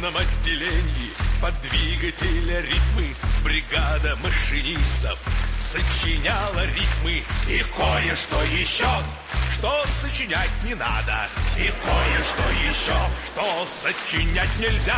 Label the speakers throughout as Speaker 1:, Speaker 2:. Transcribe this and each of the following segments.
Speaker 1: производственном отделении под двигателя ритмы бригада машинистов сочиняла ритмы. И кое-что еще, что сочинять не надо. И кое-что еще, что сочинять нельзя.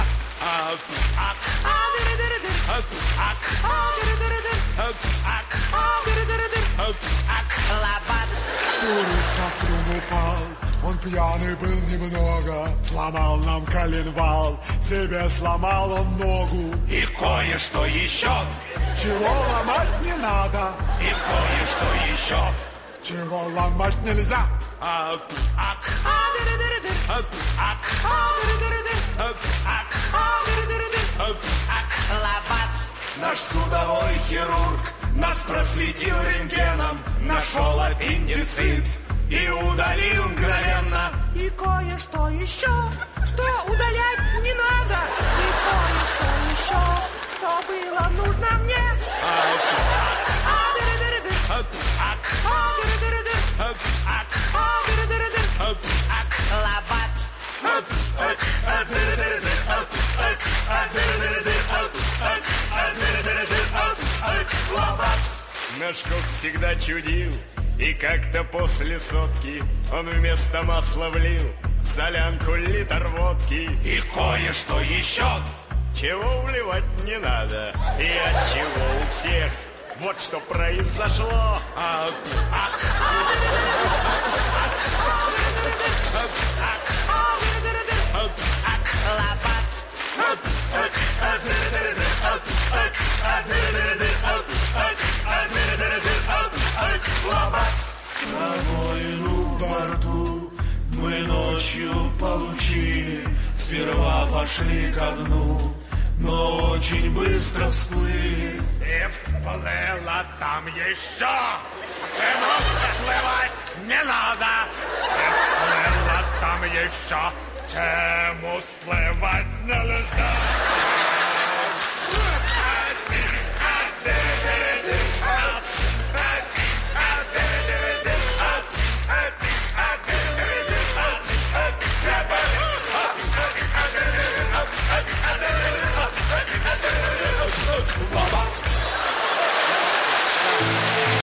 Speaker 2: Туриста в трюм упал, он пьяный был немного, сломал нам коленвал, себе сломал он ногу.
Speaker 1: И кое-что еще,
Speaker 2: чего ломать не надо.
Speaker 1: И кое-что еще,
Speaker 2: чего ломать нельзя.
Speaker 1: Наш судовой хирург нас просветил рентгеном, нашел аппендицит и удалил мгновенно.
Speaker 3: И кое-что еще, что удалять не надо. И кое-что еще, что было нужно мне.
Speaker 4: Наш кок всегда чудил, и как-то после сотки он вместо масла влил в солянку литр водки.
Speaker 1: И кое-что еще,
Speaker 4: чего вливать не надо, и от чего у всех вот что произошло.
Speaker 1: На войну в борту мы ночью получили, сперва пошли ко дну, но очень быстро всплыли.
Speaker 4: И всплыло там еще, чему всплывать не надо. И всплыло там еще, чему всплывать нельзя.